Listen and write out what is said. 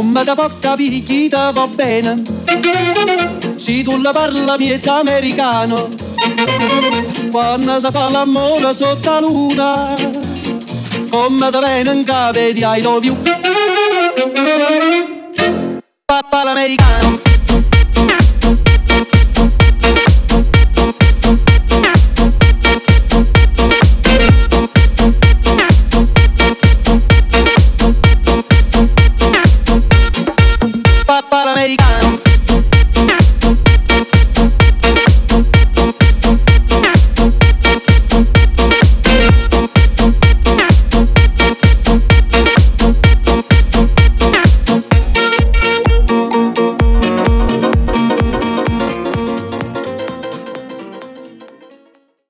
Come da porca picchita va bene, se tu la parla miezza americano, quando si fa l'amore sotto la luna, come da venen cave di I love you. Papà l'americano.